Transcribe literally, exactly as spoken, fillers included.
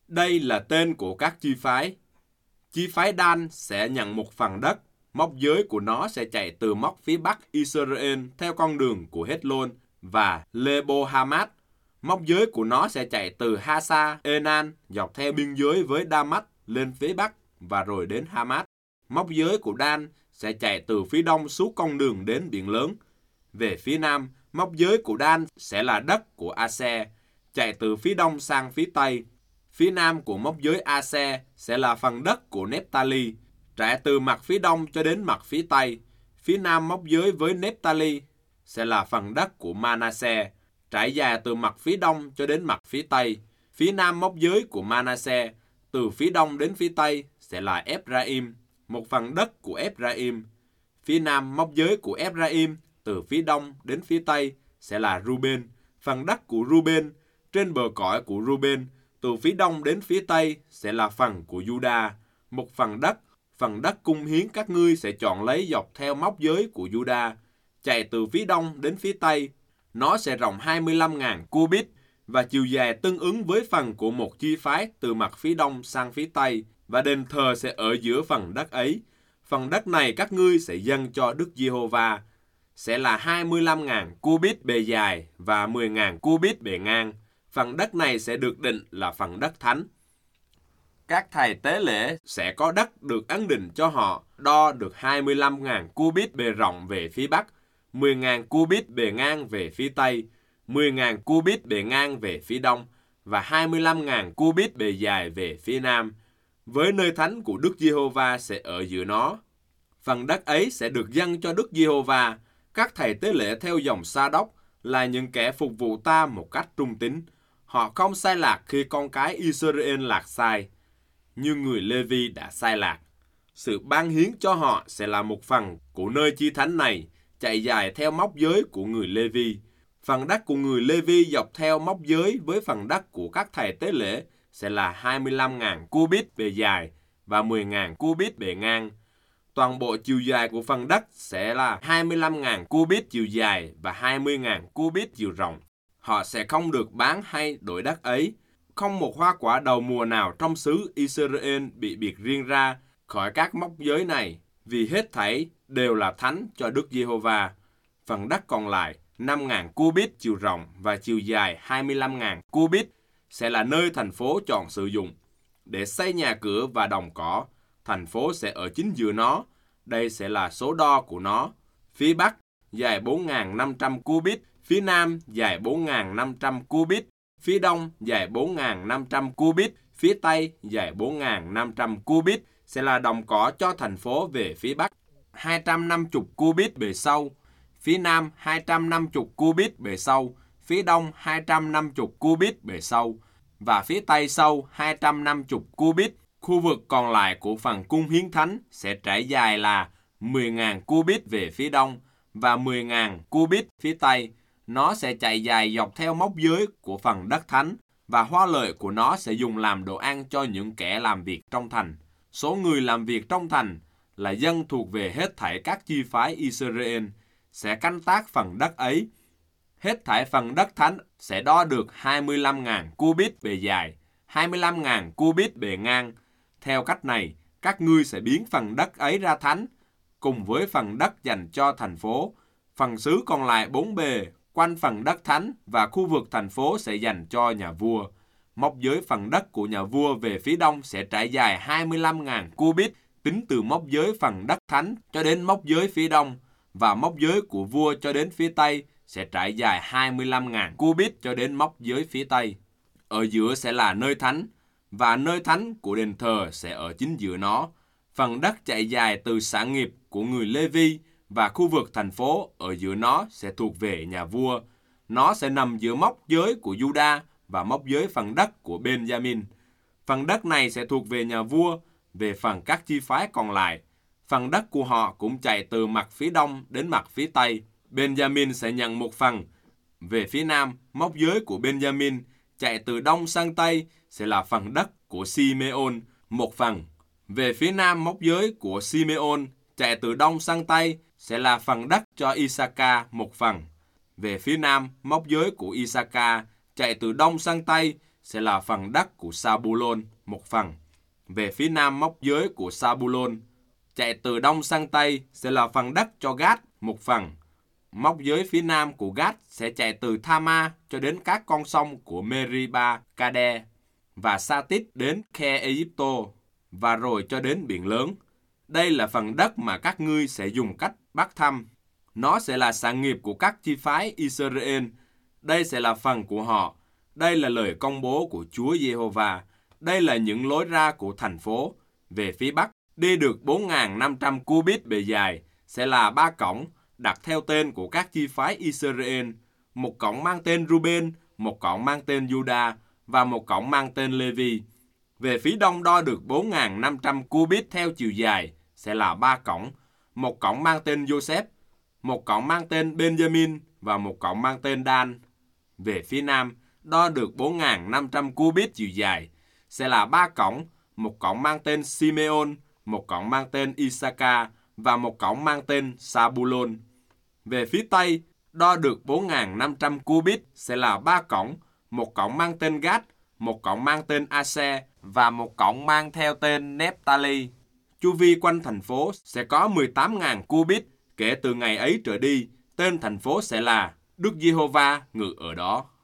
Đây là tên của các chi phái. Chi phái Dan sẽ nhận một phần đất. Mốc giới của nó sẽ chạy từ mốc phía bắc Israel theo con đường của Hết-lôn và Lebo-Hamat. Mốc giới của nó sẽ chạy từ Hasa-Enan dọc theo biên giới với Đa-mách lên phía bắc và rồi đến Hamat. Mốc giới của Dan sẽ chạy từ phía đông suốt con đường đến biển lớn. Về phía nam, mốc giới của Dan sẽ là đất của A-se, chạy từ phía đông sang phía tây. Phía nam của mốc giới A-se sẽ là phần đất của Nephtali, trải từ mặt phía đông cho đến mặt phía tây. Phía nam mốc giới với Nephtali sẽ là phần đất của Manasse, trải dài từ mặt phía đông cho đến mặt phía tây. Phía nam mốc giới của Manasse, từ phía đông đến phía tây sẽ là Ephraim, một phần đất của Ephraim. Phía nam mốc giới của Ephraim, từ phía đông đến phía tây sẽ là Ruben, phần đất của Ruben. Trên bờ cõi của Ruben, từ phía đông đến phía tây sẽ là phần của Juda, một phần đất. Phần đất cung hiến các ngươi sẽ chọn lấy dọc theo mốc giới của Juda, chạy từ phía đông đến phía tây. Nó sẽ rộng hai mươi lăm nghìn cubit và chiều dài tương ứng với phần của một chi phái từ mặt phía đông sang phía tây, và đền thờ sẽ ở giữa phần đất ấy. Phần đất này các ngươi sẽ dâng cho Đức Giê-hô-va, sẽ là hai mươi lăm nghìn cubit bề dài và mười nghìn cubit bề ngang. Phần đất này sẽ được định là phần đất thánh. Các thầy tế lễ sẽ có đất được ấn định cho họ, đo được hai mươi lăm nghìn cubit bề rộng về phía bắc, mười nghìn cubit bề ngang về phía tây, mười nghìn cubit bề ngang về phía đông và hai mươi lăm nghìn cubit bề dài về phía nam. Với nơi thánh của Đức Giê-hô-va sẽ ở giữa nó. Phần đất ấy sẽ được dâng cho Đức Giê-hô-va. Các thầy tế lễ theo dòng Sa-đốc là những kẻ phục vụ ta một cách trung tín. Họ không sai lạc khi con cái Israel lạc sai, như người Lê-vi đã sai lạc. Sự ban hiến cho họ sẽ là một phần của nơi chi thánh này, chạy dài theo mốc giới của người Lê-vi. Phần đất của người Lê-vi dọc theo mốc giới với phần đất của các thầy tế lễ sẽ là hai mươi lăm nghìn cubit bề dài và mười nghìn cubit bề ngang. Toàn bộ chiều dài của phần đất sẽ là hai mươi lăm nghìn cubit chiều dài và hai mươi nghìn cubit chiều rộng. Họ sẽ không được bán hay đổi đất ấy. Không một hoa quả đầu mùa nào trong xứ Israel bị biệt riêng ra khỏi các mốc giới này, vì hết thảy đều là thánh cho Đức Giê-hô-va. Phần đất còn lại, năm nghìn cubit chiều rộng và chiều dài hai mươi lăm nghìn cubit, sẽ là nơi thành phố chọn sử dụng để xây nhà cửa và đồng cỏ. Thành phố sẽ ở chính giữa nó. Đây sẽ là số đo của nó. Phía bắc dài bốn nghìn năm trăm cubit, phía nam dài bốn nghìn năm trăm cubit, phía đông dài bốn nghìn năm trăm cubit, phía tây dài bốn nghìn năm trăm cubit, sẽ là đồng cỏ cho thành phố về phía bắc. hai trăm năm mươi cubit bề sâu, phía nam hai trăm năm mươi cubit bề sâu, phía đông hai trăm năm mươi cubit bề sâu, và phía tây sâu hai trăm năm mươi cubit. Khu vực còn lại của phần cung hiến thánh sẽ trải dài là mười nghìn cubit về phía đông và mười nghìn cubit phía tây. Nó sẽ chạy dài dọc theo mốc giới của phần đất thánh, và hoa lợi của nó sẽ dùng làm đồ ăn cho những kẻ làm việc trong thành. Số người làm việc trong thành là dân thuộc về hết thảy các chi phái Israel, sẽ canh tác phần đất ấy. Hết thảy phần đất thánh sẽ đo được hai mươi lăm nghìn cubit bề dài, hai mươi lăm nghìn cubit bề ngang. Theo cách này, các ngươi sẽ biến phần đất ấy ra thánh, cùng với phần đất dành cho thành phố. Phần xứ còn lại bốn bề, quanh phần đất thánh và khu vực thành phố sẽ dành cho nhà vua. Mốc giới phần đất của nhà vua về phía đông sẽ trải dài hai mươi lăm nghìn cubit, tính từ mốc giới phần đất thánh cho đến mốc giới phía đông, và mốc giới của vua cho đến phía tây sẽ trải dài hai mươi lăm nghìn cubit cho đến mốc giới phía tây. Ở giữa sẽ là nơi thánh, và nơi thánh của đền thờ sẽ ở chính giữa nó. Phần đất chạy dài từ sản nghiệp của người Lê-vi và khu vực thành phố ở giữa nó sẽ thuộc về nhà vua. Nó sẽ nằm giữa mốc giới của Juda và mốc giới phần đất của Benjamin. Phần đất này sẽ thuộc về nhà vua. Về phần các chi phái còn lại, phần đất của họ cũng chạy từ mặt phía đông đến mặt phía tây. Benjamin sẽ nhận một phần. Về phía nam, mốc giới của Benjamin chạy từ đông sang tây sẽ là phần đất của Simeon, một phần. Về phía nam mốc giới của Simeon chạy từ đông sang tây sẽ là phần đất cho Isaka, một phần. Về phía nam mốc giới của Isaka chạy từ đông sang tây sẽ là phần đất của Sa-bu-lôn, một phần. Về phía nam mốc giới của Sa-bu-lôn, chạy từ đông sang tây sẽ là phần đất cho Gát, một phần. Mốc giới phía nam của Gát sẽ chạy từ Tha-ma cho đến các con sông của Meriba, Kade và Sa-tít đến Khe-e-díp-tô và rồi cho đến biển lớn. Đây là phần đất mà các ngươi sẽ dùng cách bắt thăm. Nó sẽ là sản nghiệp của các chi phái Israel. Đây sẽ là phần của họ. Đây là lời công bố của Chúa Giê-hô-va. Đây là những lối ra của thành phố. Về phía bắc, đi được bốn nghìn năm trăm cubit bề dài, sẽ là ba cổng đặt theo tên của các chi phái Israel. Một cổng mang tên Ruben, một cổng mang tên Juda và một cổng mang tên Lê-vi. Về phía đông đo được bốn nghìn năm trăm cubit theo chiều dài, sẽ là ba cổng. Một cổng mang tên Joseph, một cổng mang tên Benjamin và một cổng mang tên Dan. Về phía nam, đo được bốn nghìn năm trăm cubit chiều dài, sẽ là ba cổng. Một cổng mang tên Simeon, một cổng mang tên Isaka và một cổng mang tên Sa-bu-lôn. Về phía tây, đo được bốn nghìn năm trăm cubit, sẽ là ba cổng. Một cổng mang tên Gad, một cổng mang tên Ase và một cổng mang theo tên Nephtali. Chu vi quanh thành phố sẽ có mười tám nghìn cubit. Kể từ ngày ấy trở đi, tên thành phố sẽ là Đức Giê-hô-va ngự ở đó.